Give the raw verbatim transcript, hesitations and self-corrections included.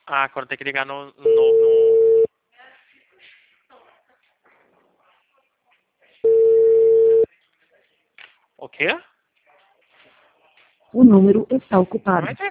Ah, agora tem que ligar no... no, no... O quê? O número está ocupado. Mas é